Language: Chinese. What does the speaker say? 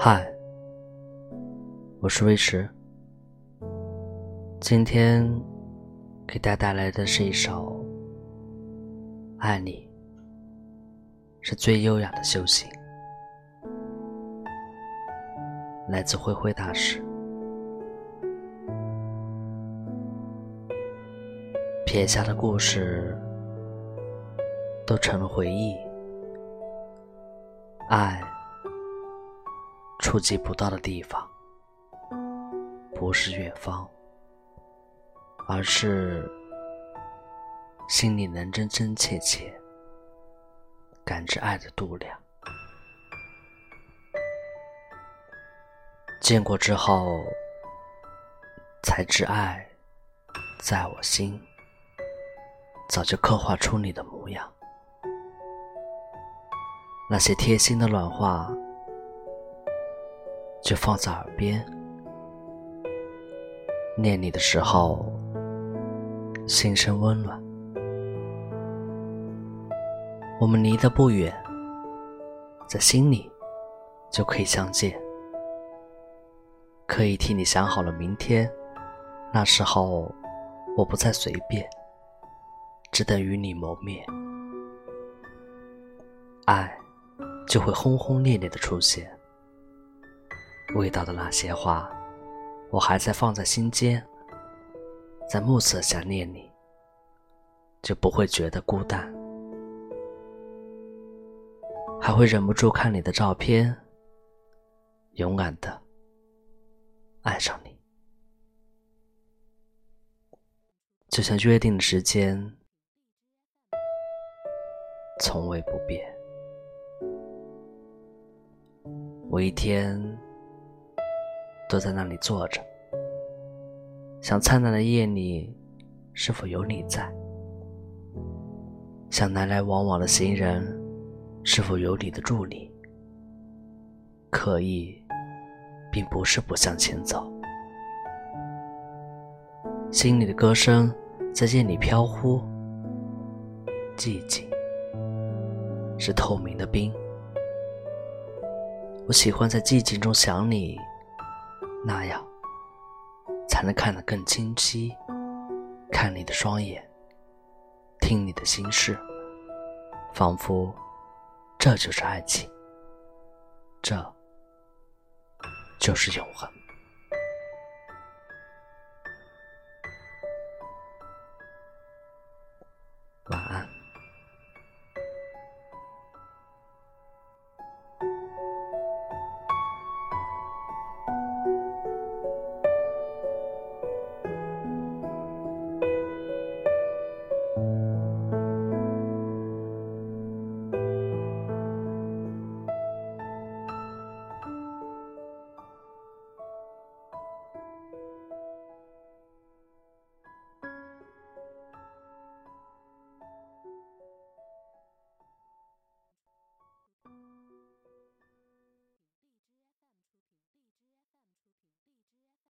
嗨，我是威驰。今天给大家带来的是一首《爱你是最优雅的修行》，来自灰灰大师。撇下的故事都成了回忆，爱触及不到的地方，不是远方，而是心里能真真切切感知爱的度量。见过之后，才知爱在我心早就刻画出你的模样。那些贴心的软话就放在耳边，念你的时候心生温暖。我们离得不远，在心里就可以相见，可以替你想好了明天。那时候我不再随便，只等与你谋面，爱就会轰轰烈烈地出现。味道的那些话我还在放在心间，在暮色想念你，就不会觉得孤单，还会忍不住看你的照片，勇敢地爱上你。就像约定的时间从未不变。我一天都在那里坐着，想灿烂的夜里是否有你在，想来来往往的行人是否有你的助力。刻意并不是不向前走，心里的歌声在夜里飘忽。寂静是透明的冰，我喜欢在寂静中想你，那样才能看得更清晰，看你的双眼，听你的心事，仿佛这就是爱情，这就是永恒。